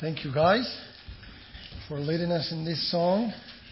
Thank you, guys, for leading us in this song.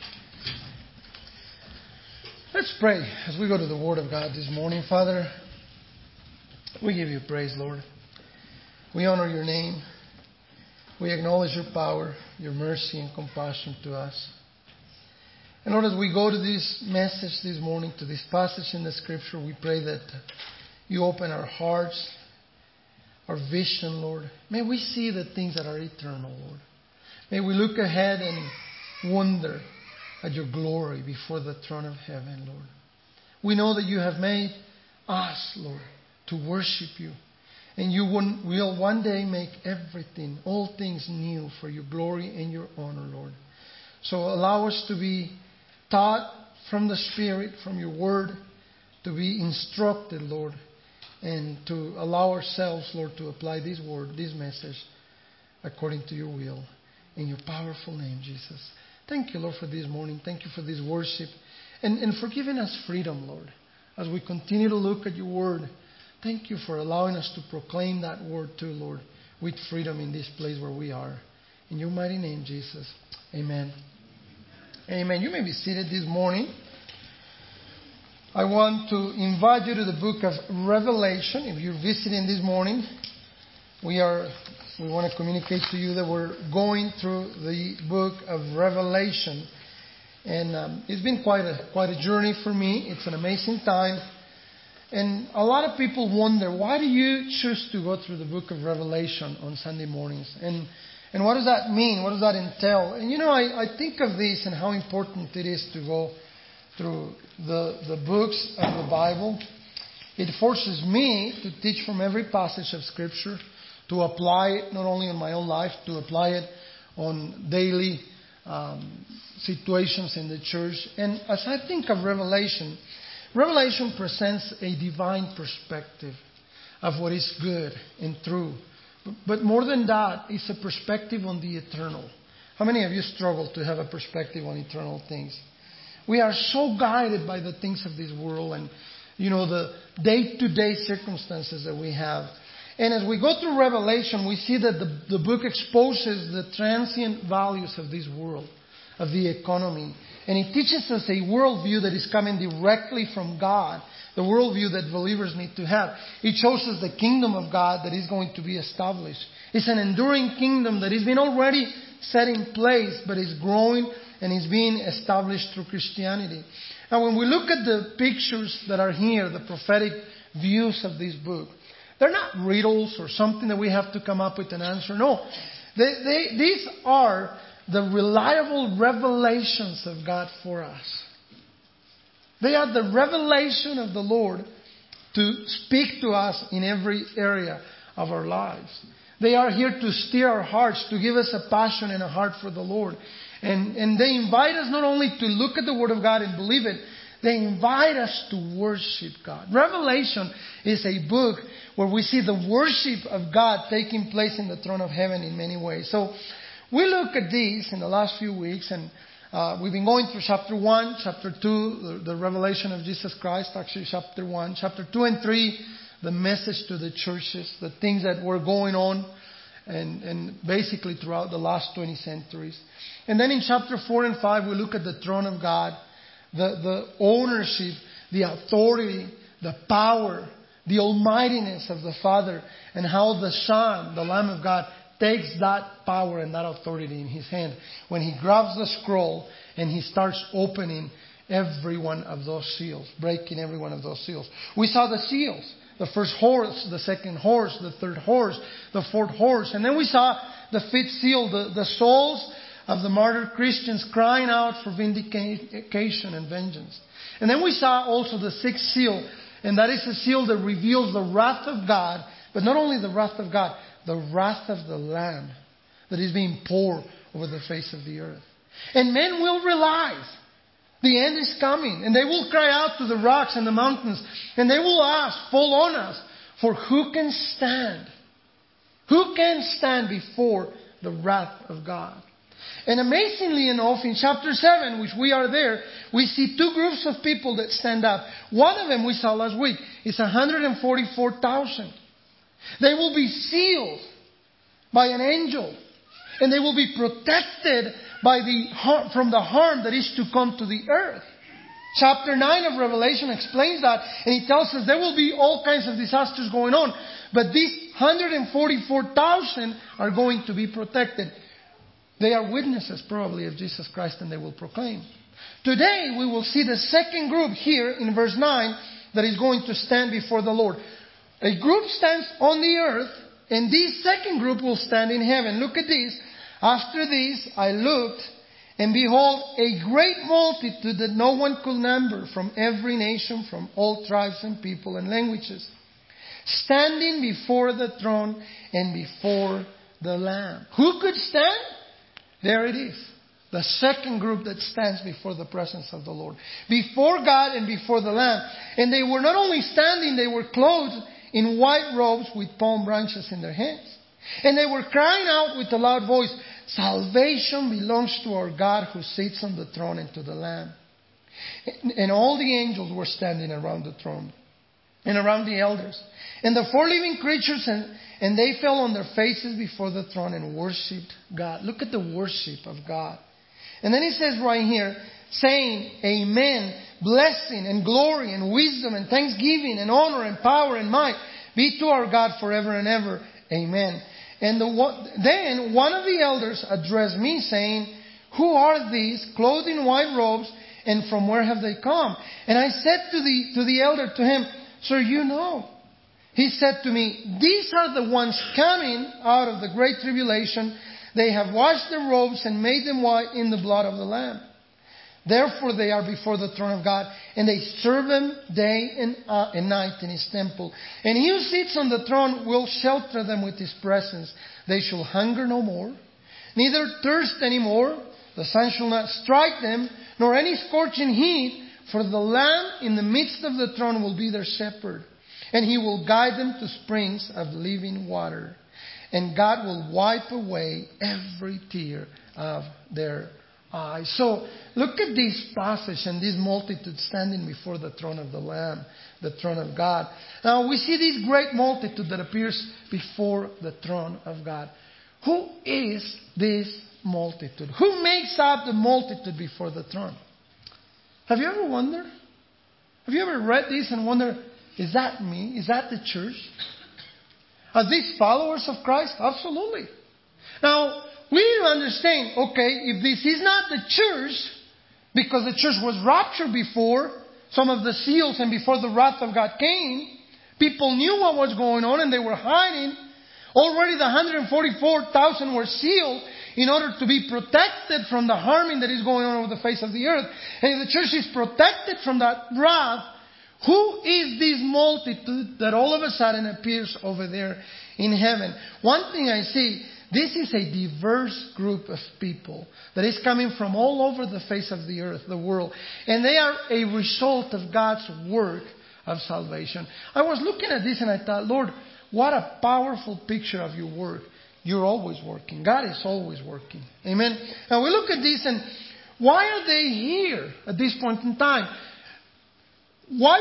Let's pray as we go to the Word of God this morning. Father, we give you praise, Lord. We honor your name. We acknowledge your power, your mercy, and compassion to us. And Lord, as we go to this message this morning, to this passage in the Scripture, we pray that you open our hearts, our vision, Lord. May we see the things that are eternal, Lord. May we look ahead and wonder at your glory before the throne of heaven, Lord. We know that you have made us, Lord, to worship you. And you will one day make everything, all things new for your glory and your honor, Lord. So allow us to be taught from the Spirit, from your word, to be instructed, Lord, and to allow ourselves, Lord, to apply this word, this message, according to your will. In your powerful name, Jesus. Thank you, Lord, for this morning. Thank you for this worship. And for giving us freedom, Lord, as we continue to look at your word. Thank you for allowing us to proclaim that word too, Lord, with freedom in this place where we are. In your mighty name, Jesus. Amen. Amen. You may be seated this morning. I want to invite you to the book of Revelation. If you're visiting this morning, we want to communicate to you that we're going through the book of Revelation. And it's been quite a journey for me. It's an amazing time. And a lot of people wonder, why do you choose to go through the book of Revelation on Sunday mornings? And what does that mean? What does that entail? And I think of this and how important it is to go through the books of the Bible. It forces me to teach from every passage of Scripture, to apply it not only in my own life, to apply it on daily situations in the church. And as I think of Revelation presents a divine perspective of what is good and true. But more than that, it's a perspective on the eternal. How many of you struggle to have a perspective on eternal things? We are so guided by the things of this world and, the day-to-day circumstances that we have. And as we go through Revelation, we see that the book exposes the transient values of this world, of the economy. And it teaches us a worldview that is coming directly from God, the worldview that believers need to have. It shows us the kingdom of God that is going to be established. It's an enduring kingdom that has been already set in place, but is growing and is being established through Christianity. And when we look at the pictures that are here, the prophetic views of this book, they're not riddles or something that we have to come up with an answer. No, these are the reliable revelations of God for us. They are the revelation of the Lord to speak to us in every area of our lives. They are here to steer our hearts, to give us a passion and a heart for the Lord. And they invite us not only to look at the Word of God and believe it, they invite us to worship God. Revelation is a book where we see the worship of God taking place in the throne of heaven in many ways. So we look at these in the last few weeks, and we've been going through chapter 1, chapter 2, the revelation of Jesus Christ, actually chapter 1. Chapter 2 and 3, the message to the churches, the things that were going on, and basically throughout the last 20 centuries. And then in chapter 4 and 5, we look at the throne of God, the ownership, the authority, the power, the almightiness of the Father, and how the Son, the Lamb of God, takes that power and that authority in His hand when He grabs the scroll and He starts opening every one of those seals, breaking every one of those seals. We saw the seals, the first horse, the second horse, the third horse, the fourth horse. And then we saw the fifth seal, the souls of the martyred Christians crying out for vindication and vengeance. And then we saw also the sixth seal, and that is a seal that reveals the wrath of God, but not only the wrath of God, the wrath of the Lamb that is being poured over the face of the earth. And men will realize the end is coming, and they will cry out to the rocks and the mountains, and they will ask, fall on us, for who can stand? Who can stand before the wrath of God? And amazingly enough, in chapter 7, which we are there, we see two groups of people that stand up. One of them we saw last week is 144,000. They will be sealed by an angel. And they will be protected from the harm that is to come to the earth. Chapter 9 of Revelation explains that, and he tells us there will be all kinds of disasters going on. But these 144,000 are going to be protected. They are witnesses probably of Jesus Christ, and they will proclaim. Today we will see the second group here in verse 9 that is going to stand before the Lord. A group stands on the earth, and this second group will stand in heaven. Look at this. After this I looked, and behold, a great multitude that no one could number, from every nation, from all tribes and people and languages, standing before the throne and before the Lamb. Who could stand? There it is. The second group that stands before the presence of the Lord. Before God and before the Lamb. And they were not only standing, they were clothed in white robes with palm branches in their hands. And they were crying out with a loud voice, "Salvation belongs to our God who sits on the throne and to the Lamb." And all the angels were standing around the throne and around the elders. And the four living creatures, and they fell on their faces before the throne and worshipped God. Look at the worship of God. And then he says right here, saying, "Amen, blessing and glory and wisdom and thanksgiving and honor and power and might be to our God forever and ever. Amen." And then one of the elders addressed me, saying, "Who are these, clothed in white robes, and from where have they come?" And I said to the elder, to him, "Sir, you know." He said to me, "These are the ones coming out of the great tribulation. They have washed their robes and made them white in the blood of the Lamb. Therefore they are before the throne of God, and they serve Him day and night in His temple. And He who sits on the throne will shelter them with His presence. They shall hunger no more, neither thirst any more. The sun shall not strike them, nor any scorching heat, for the Lamb in the midst of the throne will be their shepherd. And He will guide them to springs of living water. And God will wipe away every tear of their eyes." So look at this passage and this multitude standing before the throne of the Lamb, the throne of God. Now we see this great multitude that appears before the throne of God. Who is this multitude? Who makes up the multitude before the throne? Have you ever wondered? Have you ever read this and wondered, is that me? Is that the church? Are these followers of Christ? Absolutely. Now, we need to understand, okay, if this is not the church, because the church was raptured before some of the seals and before the wrath of God came, people knew what was going on and they were hiding. Already the 144,000 were sealed in order to be protected from the harming that is going on over the face of the earth. And if the church is protected from that wrath, who is this multitude that all of a sudden appears over there in heaven? One thing I see, this is a diverse group of people that is coming from all over the face of the earth, the world. And they are a result of God's work of salvation. I was looking at this and I thought, Lord, what a powerful picture of your work. You're always working. God is always working. Amen. Now we look at this and why are they here at this point in time? Why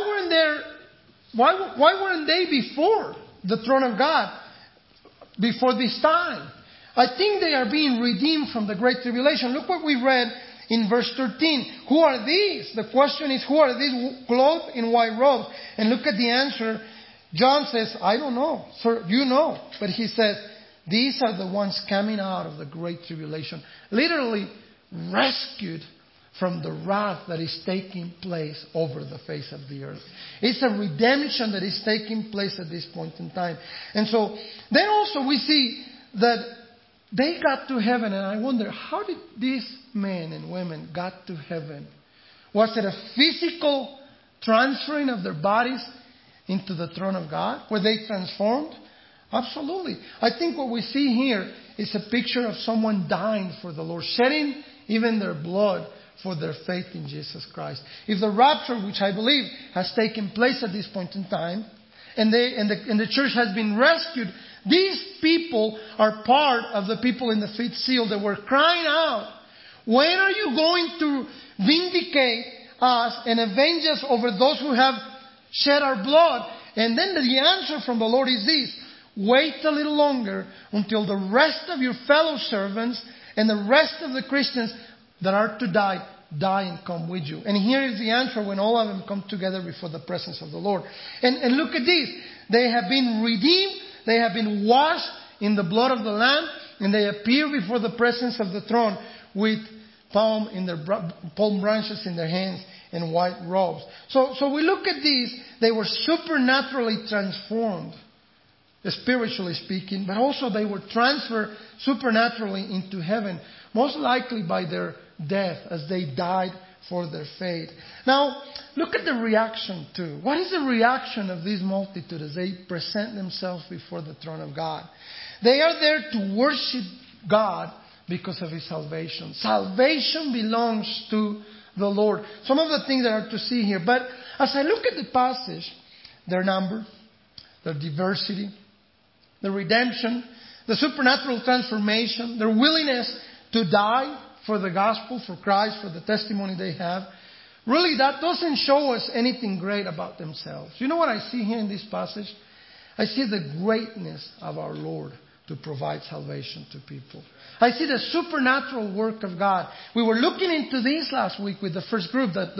weren't they before the throne of God before this time? I think they are being redeemed from the great tribulation. Look what we read in verse 13. Who are these? The question is, who are these clothed in white robes? And look at the answer. John says, "I don't know. Sir, you know." But he says, these are the ones coming out of the great tribulation. Literally rescued from the wrath that is taking place over the face of the earth. It's a redemption that is taking place at this point in time. And so, then also we see that they got to heaven, and I wonder, how did these men and women got to heaven? Was it a physical transferring of their bodies into the throne of God? Were they transformed? Absolutely. I think what we see here is a picture of someone dying for the Lord, shedding even their blood for their faith in Jesus Christ. If the rapture, which I believe has taken place at this point in time, and the church has been rescued, these people are part of the people in the fifth seal that were crying out, "When are you going to vindicate us and avenge us over those who have shed our blood?" And then the answer from the Lord is this: wait a little longer until the rest of your fellow servants and the rest of the Christians that are to die and come with you. And here is the answer when all of them come together before the presence of the Lord. And look at this. They have been redeemed. They have been washed in the blood of the Lamb. And they appear before the presence of the throne with palm branches in their hands and white robes. So we look at these. They were supernaturally transformed, spiritually speaking, but also they were transferred supernaturally into heaven, most likely by their death as they died for their faith. Now, look at the reaction too. What is the reaction of this multitude as they present themselves before the throne of God? They are there to worship God because of His salvation. Salvation belongs to the Lord. Some of the things that are to see here. But as I look at the passage, their number, their diversity, the redemption, the supernatural transformation, their willingness to die for the gospel, for Christ, for the testimony they have. Really, that doesn't show us anything great about themselves. You know what I see here in this passage? I see the greatness of our Lord to provide salvation to people. I see the supernatural work of God. We were looking into this last week with the first group, the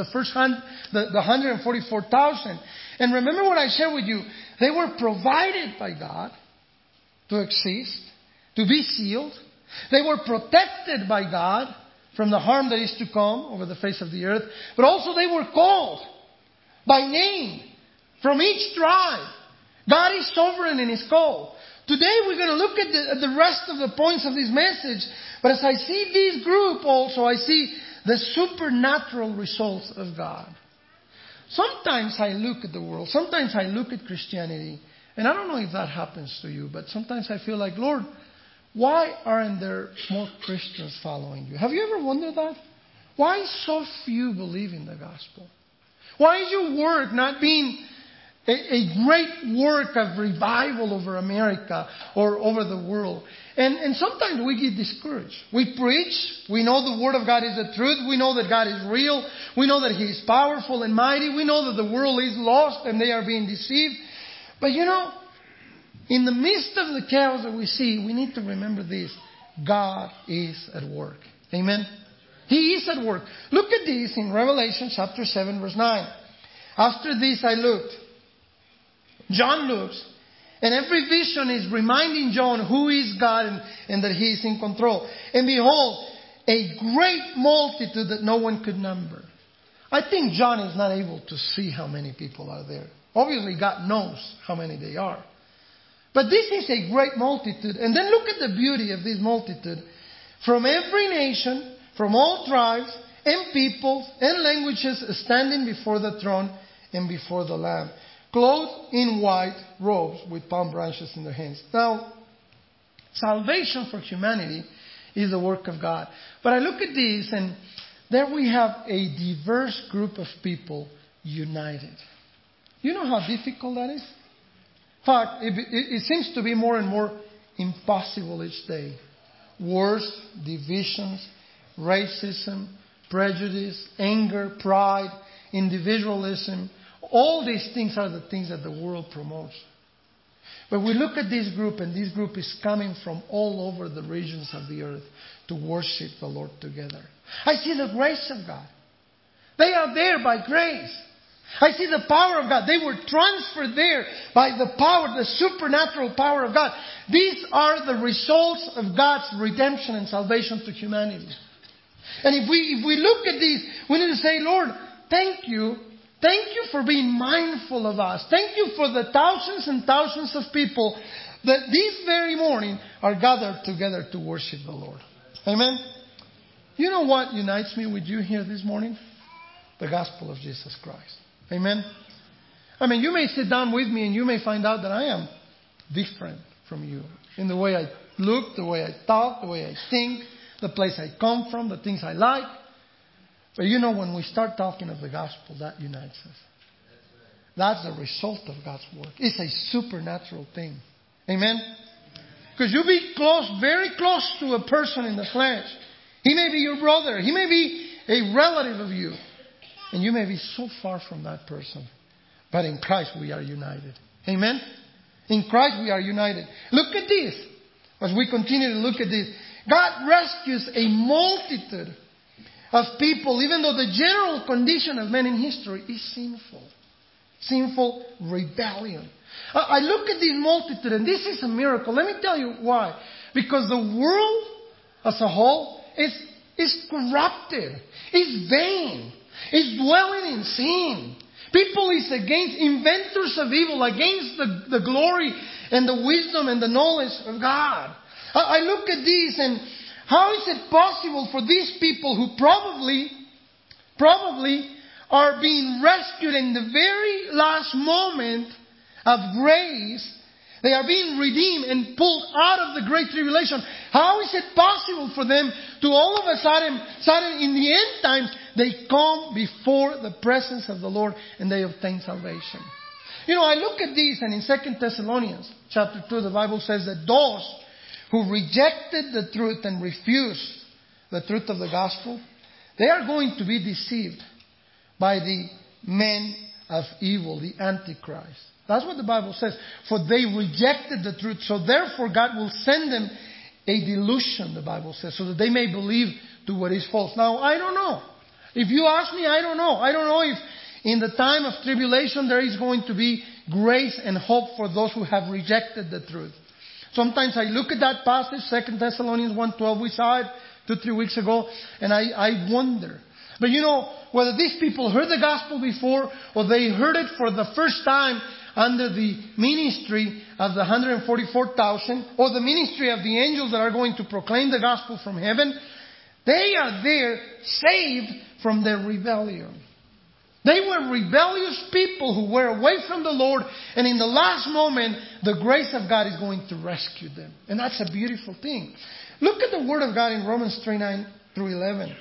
144,000. And remember what I shared with you. They were provided by God to exist, to be sealed. They were protected by God from the harm that is to come over the face of the earth. But also they were called by name from each tribe. God is sovereign in His call. Today we're going to look at the rest of the points of this message. But as I see this group also, I see the supernatural results of God. Sometimes I look at the world. Sometimes I look at Christianity. And I don't know if that happens to you. But sometimes I feel like, Lord, why aren't there more Christians following you? Have you ever wondered that? Why so few believe in the gospel? Why is your work not being a great work of revival over America or over the world? And sometimes we get discouraged. We preach. We know the Word of God is the truth. We know that God is real. We know that He is powerful and mighty. We know that the world is lost and they are being deceived. But you know, in the midst of the chaos that we see, we need to remember this. God is at work. Amen? He is at work. Look at this in Revelation chapter 7 verse 9. After this I looked. John looks. And every vision is reminding John who is God and that He is in control. And behold, a great multitude that no one could number. I think John is not able to see how many people are there. Obviously, God knows how many they are. But this is a great multitude. And then look at the beauty of this multitude. From every nation, from all tribes and peoples and languages standing before the throne and before the Lamb, clothed in white robes with palm branches in their hands. Now, salvation for humanity is the work of God. But I look at this and there we have a diverse group of people united. You know how difficult that is? In fact, it seems to be more and more impossible each day. Wars, divisions, racism, prejudice, anger, pride, individualism. All these things are the things that the world promotes. But we look at this group, and this group is coming from all over the regions of the earth to worship the Lord together. I see the grace of God. They are there by grace. I see the power of God. They were transferred there by the power, the supernatural power of God. These are the results of God's redemption and salvation to humanity. And if we look at these, we need to say, Lord, thank you. Thank you for being mindful of us. Thank you for the thousands and thousands of people that this very morning are gathered together to worship the Lord. Amen? You know what unites me with you here this morning? The gospel of Jesus Christ. Amen? I mean, you may sit down with me and you may find out that I am different from you. In the way I look, the way I talk, the way I think, the place I come from, the things I like. But you know, when we start talking of the gospel, that unites us. That's the result of God's work. It's a supernatural thing. Amen? Because you be close, very close to a person in the flesh. He may be your brother. He may be a relative of you. And you may be so far from that person. But in Christ we are united. Amen? In Christ we are united. Look at this. As we continue to look at this, God rescues a multitude of people, even though the general condition of men in history is sinful. Sinful rebellion. I look at this multitude, and this is a miracle. Let me tell you why. Because the world as a whole is corrupted, is vain, is dwelling in sin. People is against, inventors of evil, against the glory and the wisdom and the knowledge of God. I look at this, and how is it possible for these people who probably are being rescued in the very last moment of grace? They are being redeemed and pulled out of the great tribulation. How is it possible for them to all of a sudden in the end times, they come before the presence of the Lord and they obtain salvation? You know, I look at this, and in 2 Thessalonians chapter 2, the Bible says that those who rejected the truth and refused the truth of the gospel, they are going to be deceived by the men of evil, the Antichrist. That's what the Bible says. For they rejected the truth. So therefore God will send them a delusion, the Bible says, so that they may believe to what is false. Now, I don't know. If you ask me, I don't know. I don't know if in the time of tribulation there is going to be grace and hope for those who have rejected the truth. Sometimes I look at that passage, 2 Thessalonians 1:12. We saw it 2-3 weeks ago, and I wonder. But you know, whether these people heard the gospel before or they heard it for the first time under the ministry of the 144,000 or the ministry of the angels that are going to proclaim the gospel from heaven, they are there saved from their rebellion. They were rebellious people who were away from the Lord, and in the last moment, the grace of God is going to rescue them. And that's a beautiful thing. Look at the Word of God in Romans 3:9-11.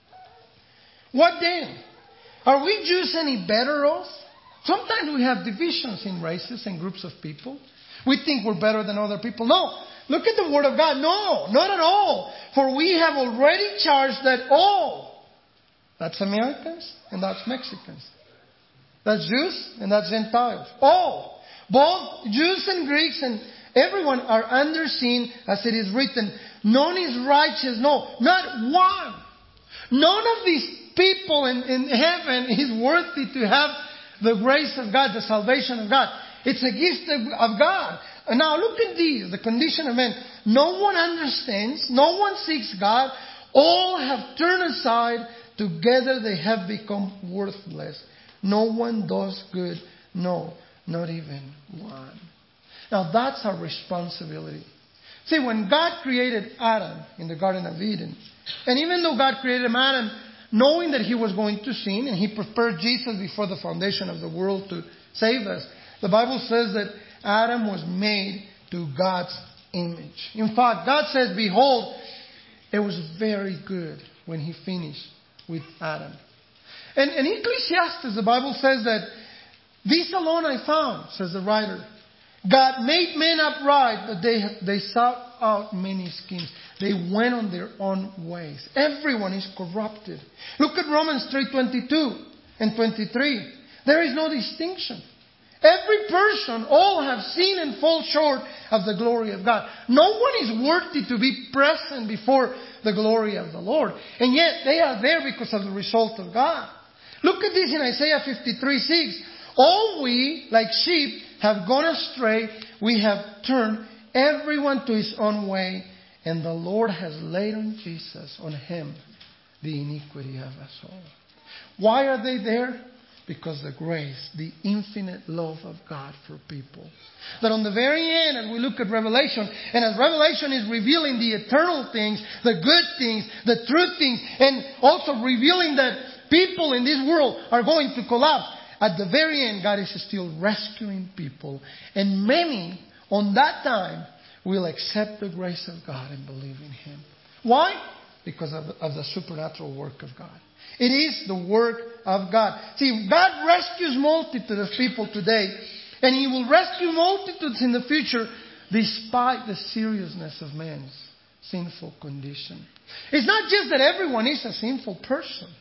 What then? Are we Jews any better off? Sometimes we have divisions in races and groups of people. We think we're better than other people. No. Look at the Word of God. No, not at all. For we have already charged that all, that's Americans and that's Mexicans, that's Jews and that's Gentiles, all, both Jews and Greeks and everyone are under sin, as it is written, none is righteous, no, not one. None of these people in heaven is worthy to have the grace of God, the salvation of God. It's a gift of God. And now look at these, the condition of men. No one understands, no one seeks God. All have turned aside. Together they have become worthless. No one does good. No, not even one. Now that's our responsibility. See, when God created Adam in the Garden of Eden, and even though God created Adam knowing that he was going to sin, and he prepared Jesus before the foundation of the world to save us, the Bible says that Adam was made to God's image. In fact, God says, behold, it was very good when he finished with Adam. And in Ecclesiastes, the Bible says that this alone I found, says the writer. God made men upright, but they sought out many schemes. They went on their own ways. Everyone is corrupted. Look at Romans 3:22 and 23. There is no distinction. Every person, all have sinned and fall short of the glory of God. No one is worthy to be present before the glory of the Lord. And yet they are there because of the result of God. Look at this in Isaiah 53:6. All we, like sheep, have gone astray. We have turned everyone to his own way. And the Lord has laid on Jesus, on him, the iniquity of us all. Why are they there? Because the grace, the infinite love of God for people. That on the very end, as we look at Revelation, and as Revelation is revealing the eternal things, the good things, the true things, and also revealing that people in this world are going to collapse, at the very end, God is still rescuing people. And many, on that time, will accept the grace of God and believe in Him. Why? Because of the supernatural work of God. It is the work of God. See, God rescues multitudes of people today, and He will rescue multitudes in the future despite the seriousness of man's sinful condition. It's not just that everyone is a sinful person.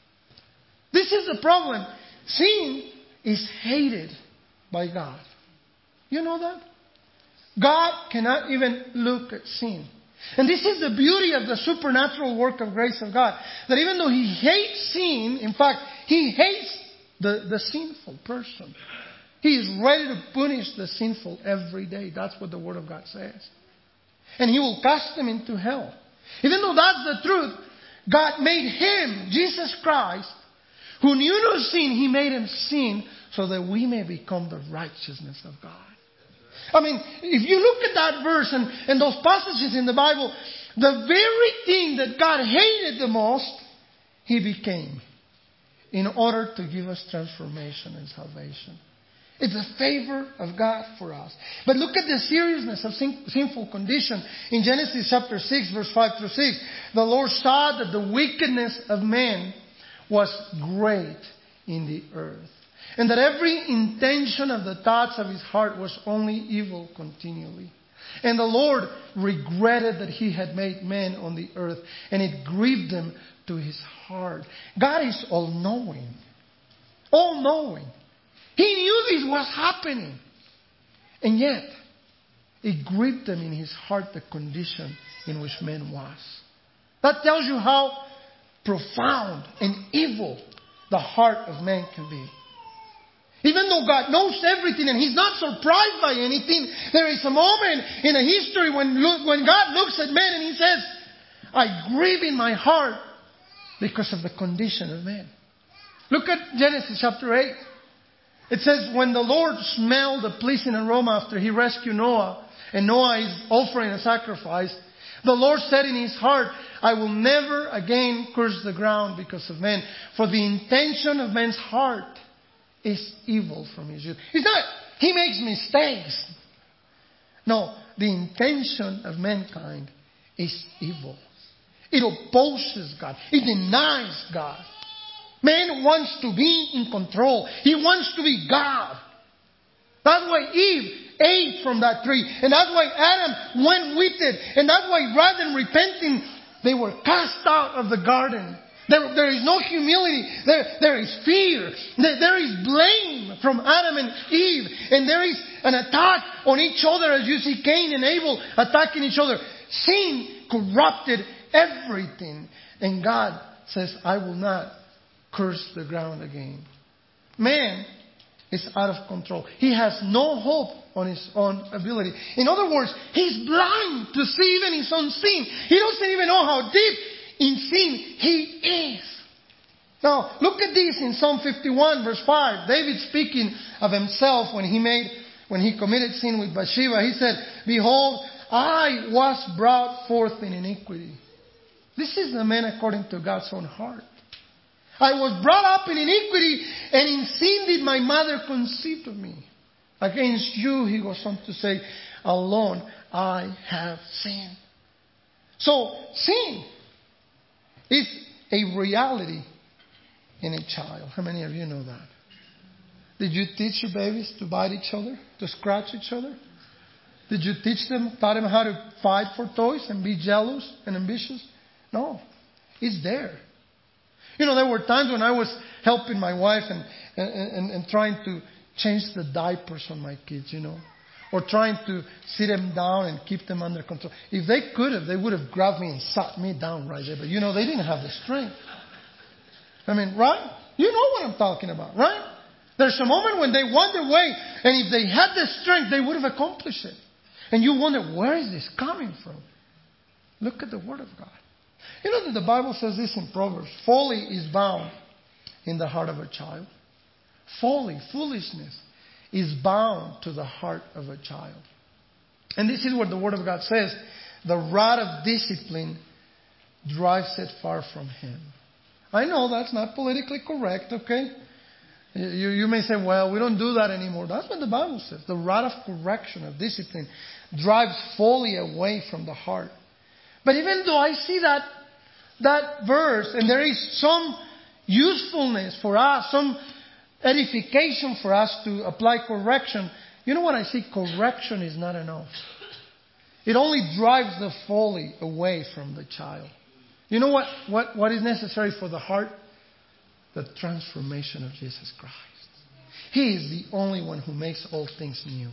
This is the problem. Sin is hated by God. You know that? God cannot even look at sin. And this is the beauty of the supernatural work of grace of God. That even though He hates sin, in fact, He hates the sinful person. He is ready to punish the sinful every day. That's what the Word of God says. And He will cast them into hell. Even though that's the truth, God made Him, Jesus Christ, who knew no sin, He made Him sin so that we may become the righteousness of God. I mean, if you look at that verse and those passages in the Bible, the very thing that God hated the most, He became in order to give us transformation and salvation. It's a favor of God for us. But look at the seriousness of sinful condition. In Genesis chapter 6, verse 5 through 6, the Lord saw that the wickedness of man was great in the earth, and that every intention of the thoughts of his heart was only evil continually. And the Lord regretted that He had made man on the earth, and it grieved Him to His heart. God is all-knowing. All-knowing. He knew this was happening. And yet, it grieved Him in His heart the condition in which man was. That tells you how profound and evil the heart of man can be. Even though God knows everything and He's not surprised by anything, there is a moment in a history when God looks at man and He says, I grieve in my heart because of the condition of man. Look at Genesis chapter 8. It says, when the Lord smelled the pleasing aroma after He rescued Noah, and Noah is offering a sacrifice, the Lord said in His heart, I will never again curse the ground because of man, for the intention of man's heart is evil from his youth. It's not, he makes mistakes. No, the intention of mankind is evil. It opposes God. It denies God. Man wants to be in control. He wants to be God. That's why Eve ate from that tree. And that's why Adam went with it. And that's why rather than repenting, they were cast out of the garden. There is no humility. There is fear. There is blame from Adam and Eve. And there is an attack on each other, as you see Cain and Abel attacking each other. Sin corrupted everything. And God says, I will not curse the ground again. Man is out of control. He has no hope on his own ability. In other words, he's blind to see even his own sin. He doesn't even know how deep in sin he is. Now, look at this in Psalm 51 verse 5. David speaking of himself when he committed sin with Bathsheba. He said, behold, I was brought forth in iniquity. This is the man according to God's own heart. I was brought up in iniquity, and in sin did my mother conceive of me. Against you, he goes on to say, alone I have sinned. So, sin is a reality in a child. How many of you know that? Did you teach your babies to bite each other, to scratch each other? Did you taught them how to fight for toys and be jealous and ambitious? No, it's there. You know, there were times when I was helping my wife and trying to change the diapers on my kids, you know, or trying to sit them down and keep them under control. If they could have, they would have grabbed me and sat me down right there. But, you know, they didn't have the strength. I mean, right? You know what I'm talking about, right? There's a moment when they want their way, and if they had the strength, they would have accomplished it. And you wonder, where is this coming from? Look at the Word of God. You know that the Bible says this in Proverbs. Folly is bound in the heart of a child. Folly, foolishness, is bound to the heart of a child. And this is what the Word of God says. The rod of discipline drives it far from him. I know that's not politically correct, okay? You may say, well, we don't do that anymore. That's what the Bible says. The rod of correction, of discipline, drives folly away from the heart. But even though I see that verse, and there is some usefulness for us, some edification for us to apply correction, you know what I see? Correction is not enough. It only drives the folly away from the child. You know what is necessary for the heart? The transformation of Jesus Christ. He is the only one who makes all things new.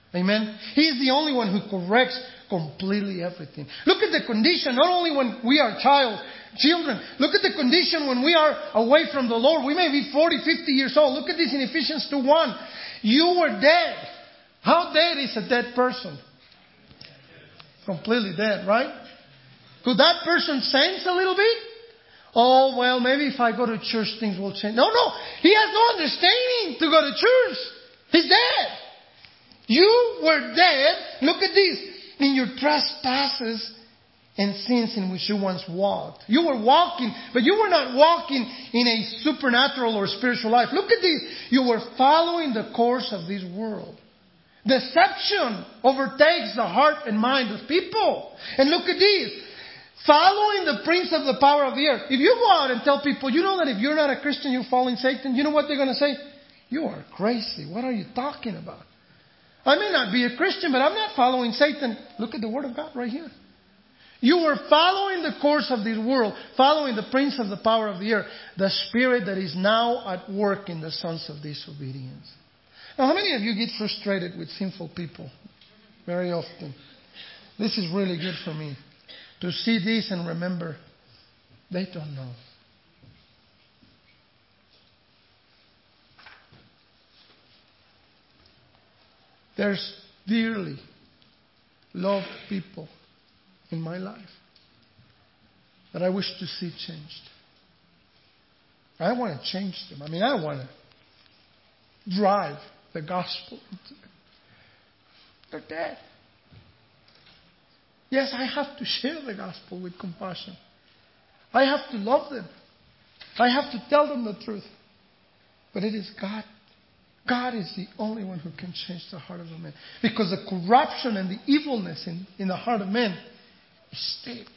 Amen. He is the only one who corrects completely everything. Look at the condition, not only when we are children. Look at the condition when we are away from the Lord. We may be 40, 50 years old. Look at this in Ephesians 2:1. You were dead. How dead is a dead person? Completely dead, right? Could that person sense a little bit? Oh, well, maybe if I go to church, things will change. No. He has no understanding to go to church. He's dead. You were dead. Look at this. In your trespasses and sins in which you once walked. You were walking, but you were not walking in a supernatural or spiritual life. Look at this. You were following the course of this world. Deception overtakes the heart and mind of people. And look at this. Following the prince of the power of the air. If you go out and tell people, you know that if you're not a Christian, you're following Satan, you know what they're going to say? You are crazy. What are you talking about? I may not be a Christian, but I'm not following Satan. Look at the Word of God right here. You were following the course of this world, following the prince of the power of the air, the spirit that is now at work in the sons of disobedience. Now, how many of you get frustrated with sinful people? Very often. This is really good for me. To see this and remember, they don't know. There's dearly loved people in my life that I wish to see changed. I want to change them. I mean, I want to drive the gospel into them. They're dead. Yes, I have to share the gospel with compassion. I have to love them. I have to tell them the truth. But it is God. God is the only one who can change the heart of a man. Because the corruption and the evilness in the heart of man is deep.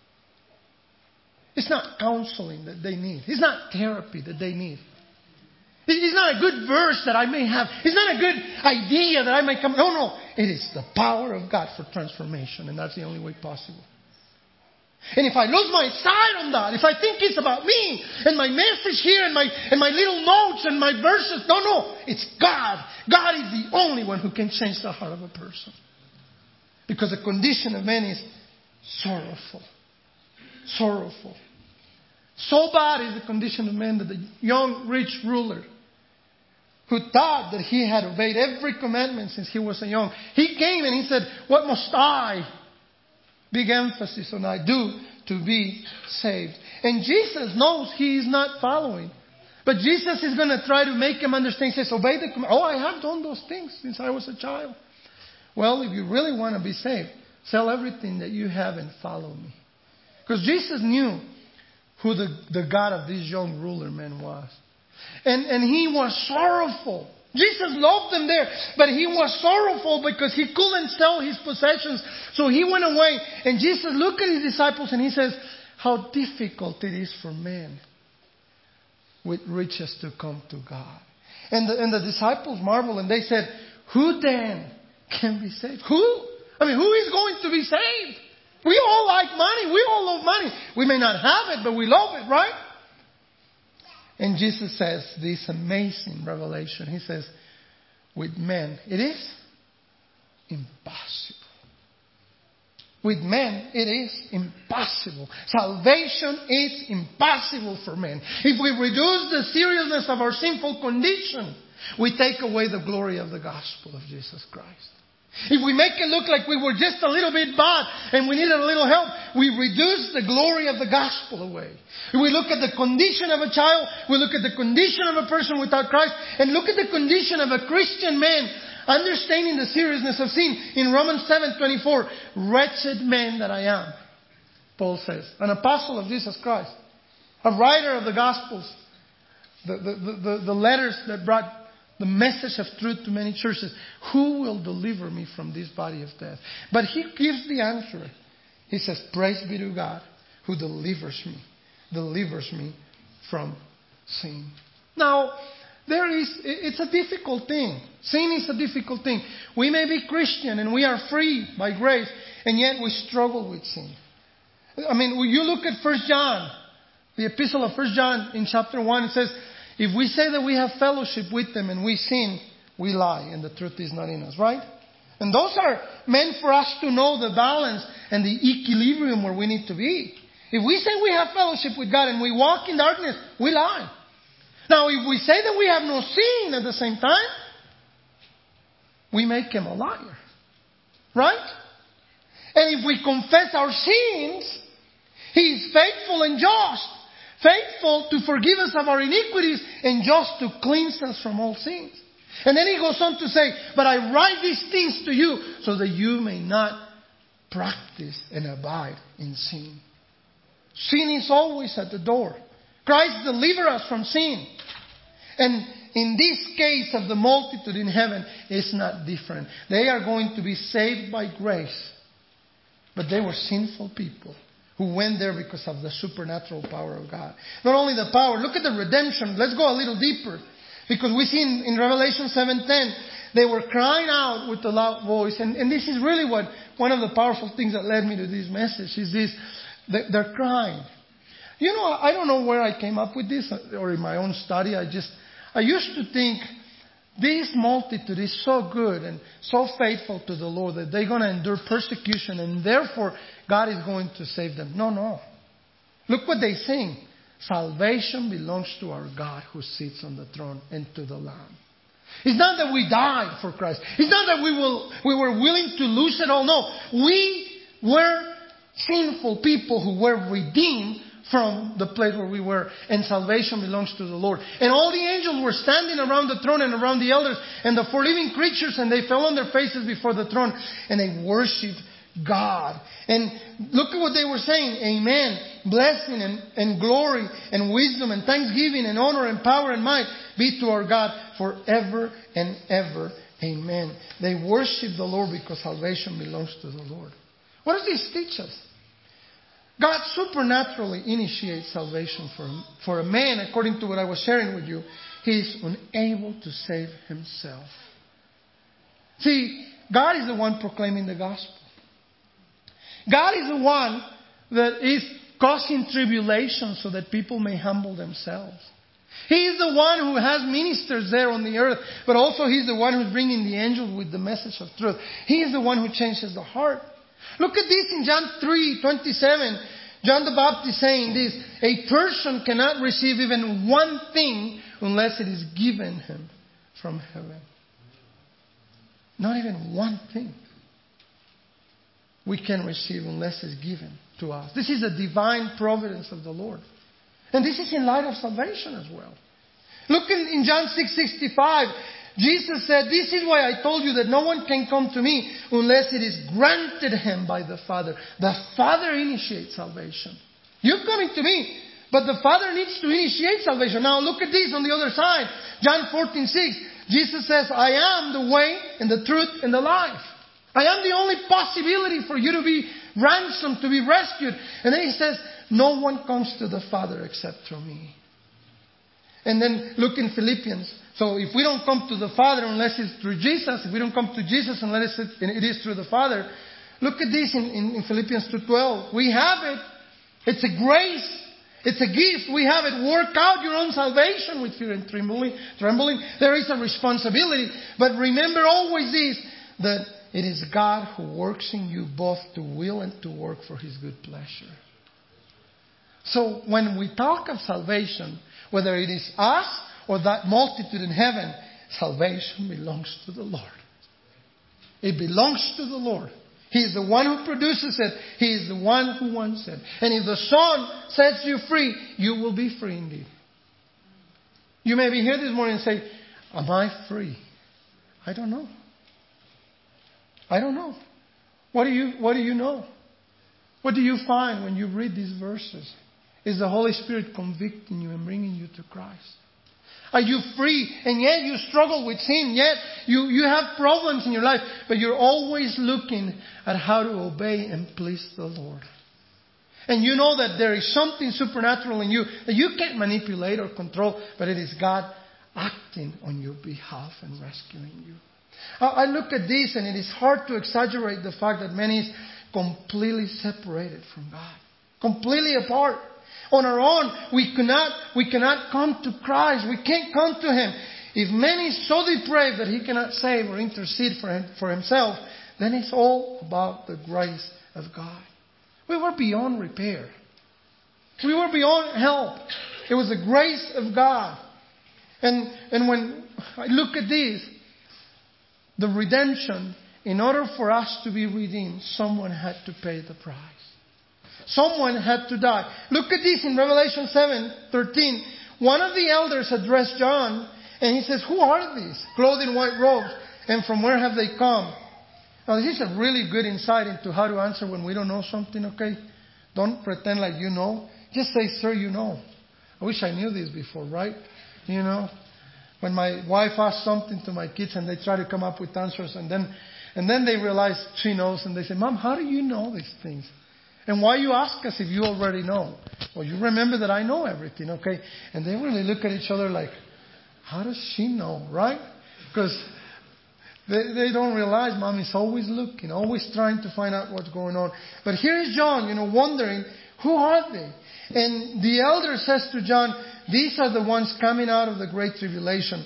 It's not counseling that they need. It's not therapy that they need. It's not a good verse that I may have. It's not a good idea that I may come. No. It is the power of God for transformation. And that's the only way possible. And if I lose my sight on that, if I think it's about me and my message here and my little notes and my verses. No. It's God. God is the only one who can change the heart of a person. Because the condition of man is sorrowful. Sorrowful. So bad is the condition of man that the young rich ruler, who thought that he had obeyed every commandment since he was a young, he came and he said, what must I? Big emphasis on I do to be saved. And Jesus knows he is not following. But Jesus is going to try to make him understand. He says, obey the command. Oh, I have done those things since I was a child. Well, if you really want to be saved, sell everything that you have and follow me. Because Jesus knew who the God of this young ruler man was. And he was sorrowful. Jesus loved them there, but he was sorrowful because he couldn't sell his possessions. So he went away. And Jesus looked at his disciples and he says, how difficult it is for men with riches to come to God. And the disciples marveled and they said, who then can be saved? Who? I mean, who is going to be saved? We all like money. We all love money. We may not have it, but we love it, right? And Jesus says this amazing revelation. He says, with men, it is impossible. With men, it is impossible. Salvation is impossible for men. If we reduce the seriousness of our sinful condition, we take away the glory of the gospel of Jesus Christ. If we make it look like we were just a little bit bad and we needed a little help, we reduce the glory of the gospel away. If we look at the condition of a child, we look at the condition of a person without Christ, and look at the condition of a Christian man, understanding the seriousness of sin. In Romans 7:24, wretched man that I am, Paul says, an apostle of Jesus Christ, a writer of the Gospels, the letters that brought the message of truth to many churches. Who will deliver me from this body of death? But he gives the answer. He says, praise be to God who delivers me from sin. Now, it's a difficult thing. Sin is a difficult thing. We may be Christian and we are free by grace, and yet we struggle with sin. I mean, when you look at 1 John, the epistle of 1 John in chapter 1, it says, if we say that we have fellowship with them and we sin, we lie and the truth is not in us, right? And those are meant for us to know the balance and the equilibrium where we need to be. If we say we have fellowship with God and we walk in darkness, we lie. Now, if we say that we have no sin at the same time, we make Him a liar. Right? And if we confess our sins, He is faithful and just. Faithful to forgive us of our iniquities and just to cleanse us from all sins. And then He goes on to say, but I write these things to you so that you may not practice and abide in sin. Sin is always at the door. Christ delivers us from sin. And in this case of the multitude in heaven, it's not different. They are going to be saved by grace. But they were sinful people who went there because of the supernatural power of God. Not only the power, look at the redemption. Let's go a little deeper. Because we see in Revelation 7:10, they were crying out with a loud voice. And this is really what one of the powerful things that led me to this message is this. They're crying. You know, I don't know where I came up with this or in my own study. I used to think this multitude is so good and so faithful to the Lord that they're going to endure persecution and therefore God is going to save them. No. Look what they sing. Salvation belongs to our God who sits on the throne and to the Lamb. It's not that we died for Christ. It's not that we were willing to lose it all. No. We were sinful people who were redeemed from the place where we were. And salvation belongs to the Lord. And all the angels were standing around the throne and around the elders and the four living creatures, and they fell on their faces before the throne and they worshipped God. And look at what they were saying. Amen. Blessing and glory and wisdom and thanksgiving and honor and power and might be to our God forever and ever. Amen. They worship the Lord because salvation belongs to the Lord. What does this teach us? God supernaturally initiates salvation for a man, according to what I was sharing with you. He is unable to save himself. See, God is the one proclaiming the gospel. God is the one that is causing tribulation so that people may humble themselves. He is the one who has ministers there on the earth, but also He's the one who's bringing the angels with the message of truth. He is the one who changes the heart. Look at this in John 3:27. John the Baptist saying this, a person cannot receive even one thing unless it is given him from heaven. Not even one thing we can receive unless it's given to us. This is a divine providence of the Lord. And this is in light of salvation as well. Look in John 6:65. Jesus said, this is why I told you that no one can come to me unless it is granted him by the Father. The Father initiates salvation. You're coming to me, but the Father needs to initiate salvation. Now look at this on the other side. John 14:6. Jesus says, I am the way and the truth and the life. I am the only possibility for you to be ransomed, to be rescued. And then He says, no one comes to the Father except through me. And then look in Philippians. So if we don't come to the Father unless it's through Jesus, if we don't come to Jesus unless it is through the Father, look at this in Philippians 2:12. We have it. It's a grace. It's a gift. We have it. Work out your own salvation with fear and trembling. There is a responsibility. But remember always this, that it is God who works in you both to will and to work for His good pleasure. So when we talk of salvation, whether it is us or that multitude in heaven, salvation belongs to the Lord. It belongs to the Lord. He is the one who produces it. He is the one who wants it. And if the Son sets you free, you will be free indeed. You may be here this morning and say, am I free? I don't know. I don't know. What do you know? What do you find when you read these verses? Is the Holy Spirit convicting you and bringing you to Christ? Are you free? And yet you struggle with sin. Yet you have problems in your life. But you're always looking at how to obey and please the Lord. And you know that there is something supernatural in you that you can't manipulate or control. But it is God acting on your behalf and rescuing you. I look at this and it is hard to exaggerate the fact that man is completely separated from God. Completely apart. On our own, we cannot come to Christ. We can't come to Him. if man is so depraved that he cannot save or intercede for himself, then it's all about the grace of God. We were beyond repair. We were beyond help. It was the grace of God. And when I look at this, the redemption, in order for us to be redeemed, someone had to pay the price. Someone had to die. Look at this in Revelation 7:13. One of the elders addressed John, and he says, "Who are these, clothed in white robes, and from where have they come?" Now, this is a really good insight into how to answer when we don't know something, okay? Don't pretend like you know. Just say, "Sir, you know." I wish I knew this before, right? You know, when my wife asks something to my kids and they try to come up with answers, and then they realize she knows, and they say, "Mom, how do you know these things? And why you ask us if you already know?" Well, you remember that I know everything, okay? And they really look at each other like, how does she know, right? Because they don't realize Mom is always looking, always trying to find out what's going on. But here is John, wondering, who are they? And the elder says to John, these are the ones coming out of the great tribulation.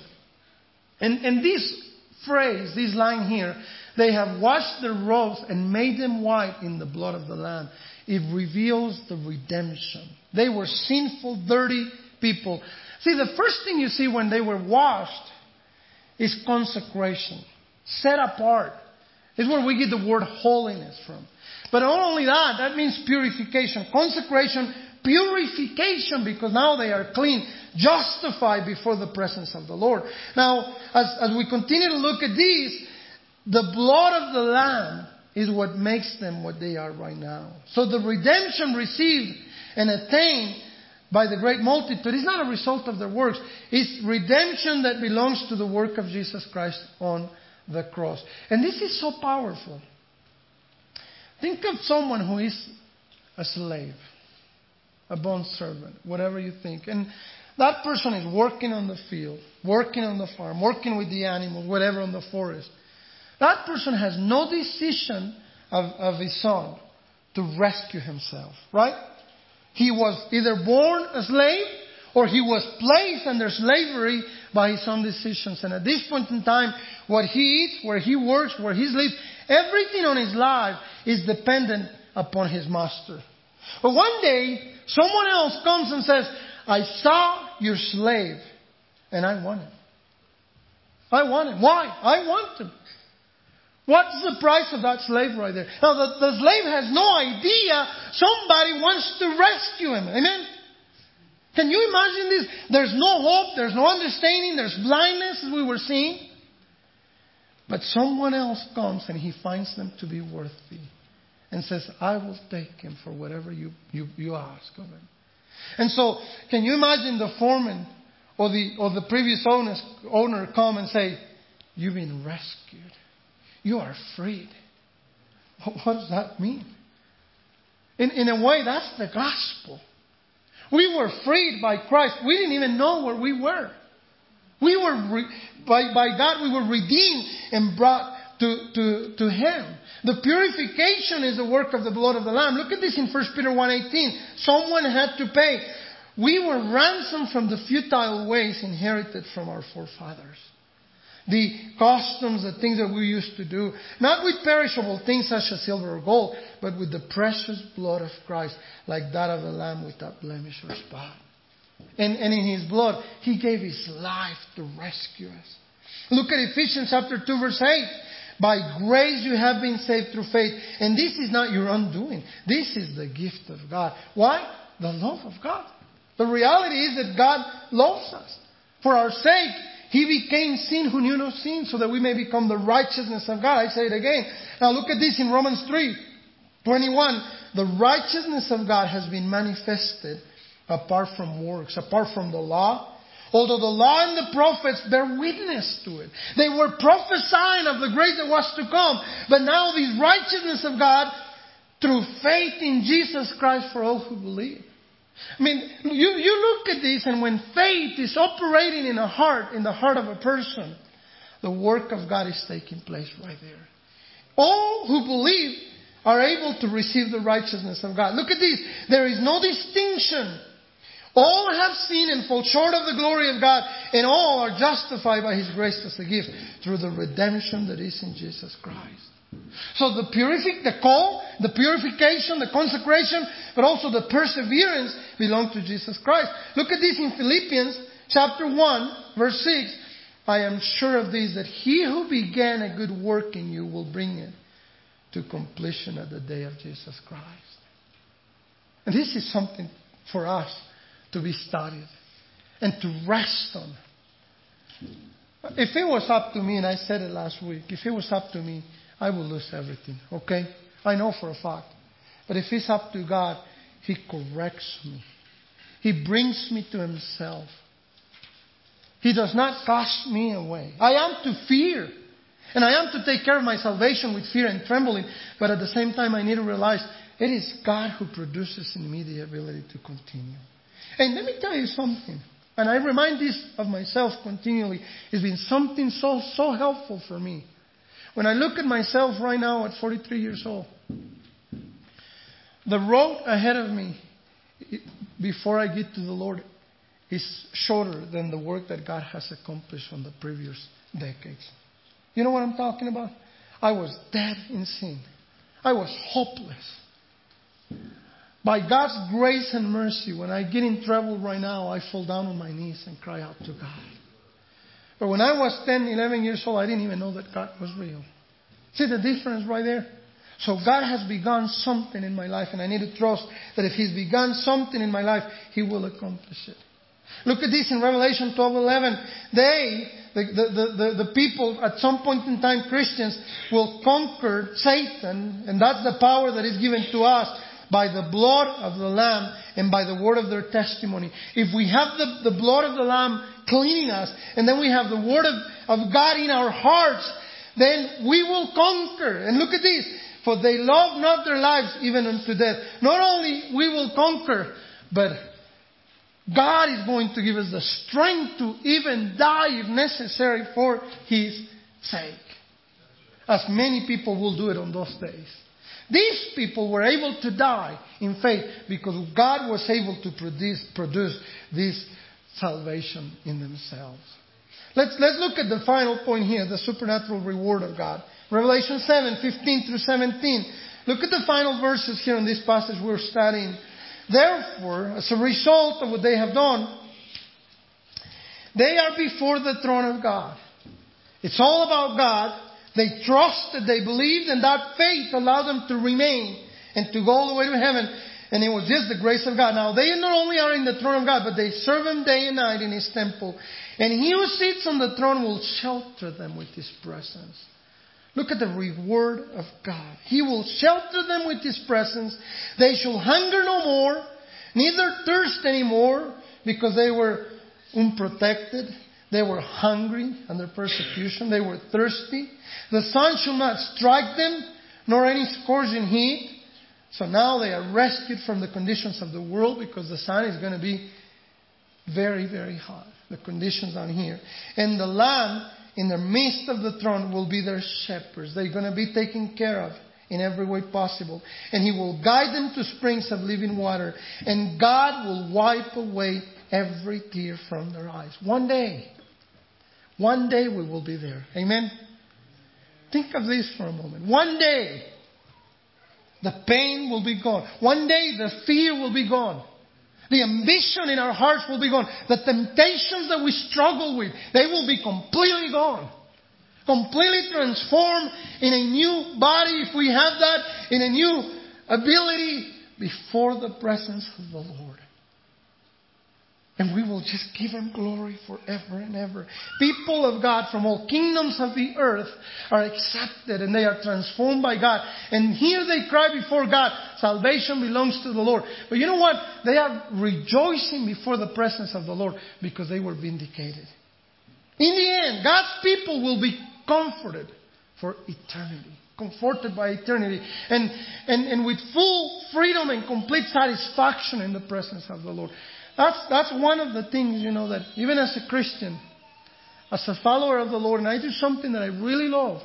And this phrase, this line here, they have washed their robes and made them white in the blood of the Lamb. It reveals the redemption. They were sinful, dirty people. See, the first thing you see when they were washed is consecration. Set apart. It's where we get the word holiness from. But not only that, that means purification. Consecration, purification, because now they are clean, justified before the presence of the Lord. Now, as we continue to look at these, the blood of the Lamb is what makes them what they are right now. So the redemption received and attained by the great multitude is not a result of their works. It's redemption that belongs to the work of Jesus Christ on the cross. And this is so powerful. Think of someone who is a slave, a bondservant, whatever you think. And that person is working on the field, working on the farm, working with the animals, whatever, on the forest. That person has no decision of his own to rescue himself, right? He was either born a slave or he was placed under slavery by his own decisions. And at this point in time, what he eats, where he works, where he lives, everything on his life is dependent upon his master. But one day, someone else comes and says, "I saw your slave and I want him. I want him." Why? I want him. What's the price of that slave right there? Now, the slave has no idea somebody wants to rescue him. Amen? Can you imagine this? There's no hope. There's no understanding. There's blindness, as we were seeing. But someone else comes and he finds them to be worthy and says, "I will take him for whatever you ask of him." And so, can you imagine the foreman or the previous owner come and say, "You've been rescued. You are freed." What does that mean? In a way, that's the gospel. We were freed by Christ. We didn't even know where we were. We were by God, we were redeemed and brought to Him. The purification is the work of the blood of the Lamb. Look at this in 1 Peter 1:18. Someone had to pay. We were ransomed from the futile ways inherited from our forefathers. The customs, the things that we used to do, not with perishable things such as silver or gold, but with the precious blood of Christ, like that of a lamb without blemish or spot. And in His blood, He gave His life to rescue us. Look at Ephesians chapter 2 verse 8. By grace you have been saved through faith. And this is not your undoing. This is the gift of God. Why? The love of God. The reality is that God loves us. For our sake, He became sin who knew no sin, so that we may become the righteousness of God. I say it again. Now look at this in Romans 3:21. The righteousness of God has been manifested apart from works, apart from the law. Although the law and the prophets bear witness to it. They were prophesying of the grace that was to come. But now this righteousness of God through faith in Jesus Christ for all who believe. I mean, you look at this, and when faith is operating in the heart of a person, the work of God is taking place right there. All who believe are able to receive the righteousness of God. Look at this. There is no distinction. All have sinned and fall short of the glory of God, and all are justified by His grace as a gift through the redemption that is in Jesus Christ. So the call, the purification, the consecration, but also the perseverance belong to Jesus Christ. Look at this in Philippians chapter 1, verse 6. I am sure of this, that He who began a good work in you will bring it to completion at the day of Jesus Christ. And this is something for us to be studied and to rest on. If it was up to me, and I said it last week, if it was up to me, I will lose everything, okay? I know for a fact. But if it's up to God, He corrects me. He brings me to Himself. He does not cast me away. I am to fear. And I am to take care of my salvation with fear and trembling. But at the same time, I need to realize it is God who produces in me the ability to continue. And let me tell you something. And I remind this of myself continually. It's been something so helpful for me. When I look at myself right now at 43 years old, the road ahead of me before I get to the Lord is shorter than the work that God has accomplished on the previous decades. You know what I'm talking about? I was dead in sin. I was hopeless. By God's grace and mercy, when I get in trouble right now, I fall down on my knees and cry out to God. But when I was 10, 11 years old, I didn't even know that God was real. See the difference right there? So God has begun something in my life, and I need to trust that if He's begun something in my life, He will accomplish it. Look at this in Revelation 12:11. The people, at some point in time, Christians, will conquer Satan, and that's the power that is given to us by the blood of the Lamb and by the word of their testimony. If we have the blood of the Lamb cleaning us, and then we have the word of God in our hearts, then we will conquer. And look at this. For they love not their lives even unto death. Not only we will conquer, but God is going to give us the strength to even die if necessary for His sake. As many people will do it on those days. These people were able to die in faith because God was able to produce this salvation in themselves. Let's look at the final point here, the supernatural reward of God. Revelation 7:15-17. Look at the final verses here in this passage we're studying. Therefore, as a result of what they have done, they are before the throne of God. It's all about God. They trusted, they believed, and that faith allowed them to remain and to go all the way to heaven. And it was just the grace of God. Now, they not only are in the throne of God, but they serve Him day and night in His temple. And He who sits on the throne will shelter them with His presence. Look at the reward of God. He will shelter them with His presence. They shall hunger no more, neither thirst anymore, because they were unprotected. They were hungry under persecution. They were thirsty. The sun shall not strike them, nor any scorching heat. So now they are rescued from the conditions of the world, because the sun is going to be very, very hot. The conditions on here. And the Lamb in the midst of the throne will be their shepherds. They're going to be taken care of in every way possible. And He will guide them to springs of living water. And God will wipe away every tear from their eyes. One day we will be there. Amen? Think of this for a moment. One day, the pain will be gone. One day, the fear will be gone. The ambition in our hearts will be gone. The temptations that we struggle with, they will be completely gone. Completely transformed in a new body, if we have that, in a new ability before the presence of the Lord. And we will just give Him glory forever and ever. People of God from all kingdoms of the earth are accepted and they are transformed by God. And here they cry before God, salvation belongs to the Lord. But you know what? They are rejoicing before the presence of the Lord because they were vindicated. In the end, God's people will be comforted for eternity. Comforted by eternity. And with full freedom and complete satisfaction in the presence of the Lord. That's one of the things, that even as a Christian, as a follower of the Lord, and I do something that I really love.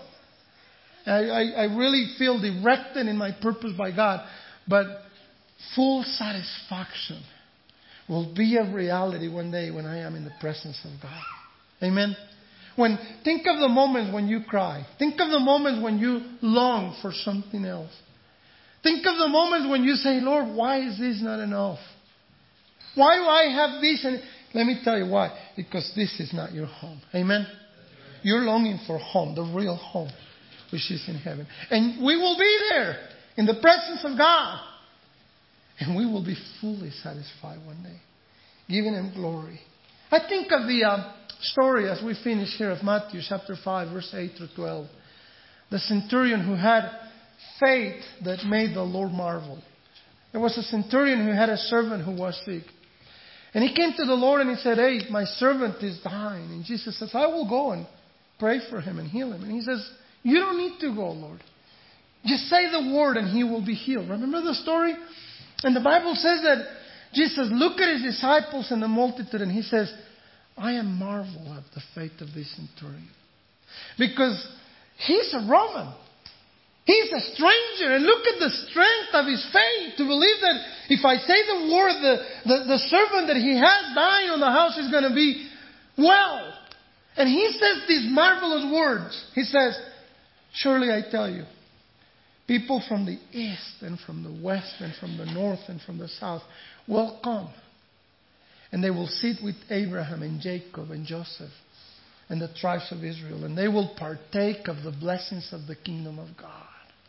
I really feel directed in my purpose by God, but full satisfaction will be a reality one day when I am in the presence of God. Amen. Think of the moments when you cry. Think of the moments when you long for something else. Think of the moments when you say, Lord, why is this not enough? Why do I have this? And let me tell you why. Because this is not your home. Amen. You're longing for home, the real home, which is in heaven. And we will be there in the presence of God. And we will be fully satisfied one day, giving Him glory. I think of the story as we finish here of Matthew chapter 5, verse 8 through 12. The centurion who had faith that made the Lord marvel. There was a centurion who had a servant who was sick. And he came to the Lord and he said, hey, my servant is dying. And Jesus says, I will go and pray for him and heal him. And he says, you don't need to go, Lord. Just say the word and he will be healed. Remember the story? And the Bible says that Jesus looked at his disciples and the multitude and he says, I am marvel at the faith of this centurion. Because he's a Roman. He's a stranger. And look at the strength of his faith to believe that if I say the word, the servant that he has dying on the house is going to be well. And he says these marvelous words. He says, surely I tell you, people from the east and from the west and from the north and from the south will come. And they will sit with Abraham and Jacob and Joseph and the tribes of Israel. And they will partake of the blessings of the kingdom of God.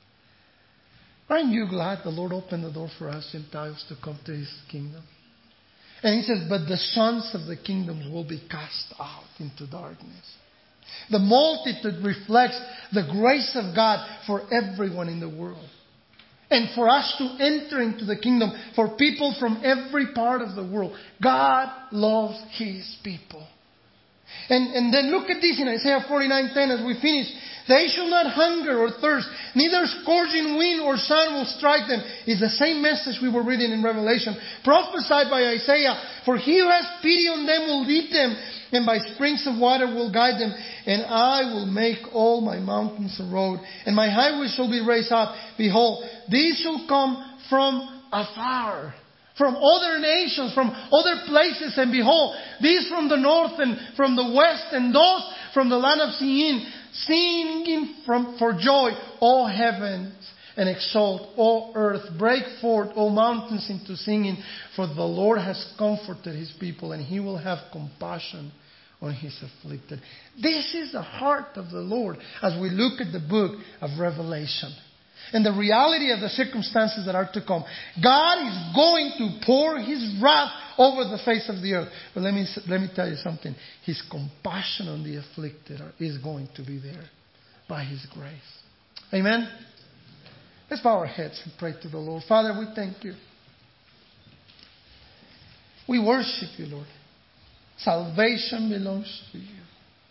Aren't you glad the Lord opened the door for us Gentiles to come to His kingdom? And He says, but the sons of the kingdom will be cast out into darkness. The multitude reflects the grace of God for everyone in the world. And for us to enter into the kingdom for people from every part of the world. God loves His people. And then look at this in Isaiah 49:10 as we finish. They shall not hunger or thirst, neither scorching wind or sun will strike them. It's the same message we were reading in Revelation, prophesied by Isaiah. For He who has pity on them will lead them, and by springs of water will guide them. And I will make all my mountains a road, and my highways shall be raised up. Behold, these shall come from afar, from other nations, from other places. And behold, these from the north and from the west, and those from the land of Sin, singing for joy, all heavens, and exalt, all earth. Break forth, all mountains, into singing. For the Lord has comforted His people, and He will have compassion on His afflicted. This is the heart of the Lord as we look at the book of Revelation. And the reality of the circumstances that are to come. God is going to pour His wrath over the face of the earth. But let me tell you something. His compassion on the afflicted is going to be there by His grace. Amen? Let's bow our heads and pray to the Lord. Father, we thank You. We worship You, Lord. Salvation belongs to You.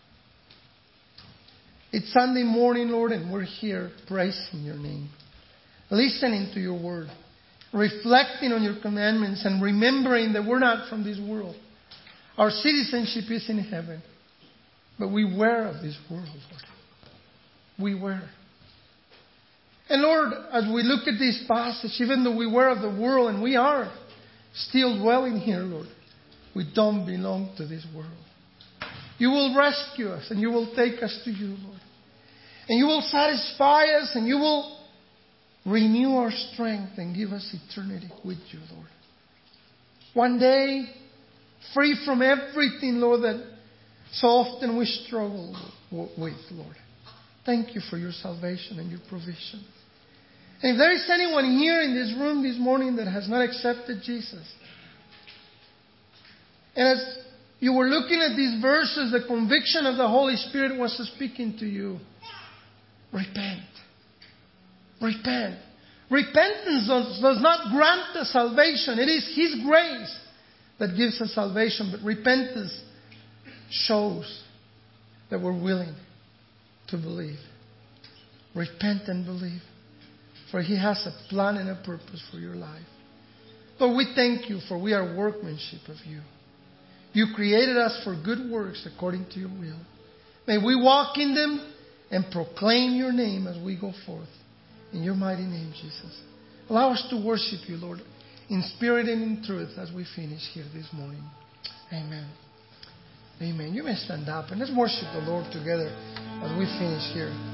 It's Sunday morning, Lord, and we're here praising Your name, listening to Your word, reflecting on Your commandments, and remembering that we're not from this world. Our citizenship is in heaven, but we were of this world, Lord. We were. And Lord, as we look at this passage, even though we were of the world and we are still dwelling here, Lord, we don't belong to this world. You will rescue us and You will take us to You, Lord. And You will satisfy us and You will renew our strength and give us eternity with You, Lord. One day, free from everything, Lord, that so often we struggle with, Lord. Thank You for Your salvation and Your provision. And if there is anyone here in this room this morning that has not accepted Jesus, and as you were looking at these verses, the conviction of the Holy Spirit was speaking to you. Repent. Repent. Repentance does not grant us salvation. It is His grace that gives us salvation. But repentance shows that we're willing to believe. Repent and believe. For He has a plan and a purpose for your life. Lord, we thank You for we are workmanship of You. You created us for good works according to Your will. May we walk in them and proclaim Your name as we go forth. In Your mighty name, Jesus. Allow us to worship You, Lord, in spirit and in truth as we finish here this morning. Amen. Amen. You may stand up and let's worship the Lord together as we finish here.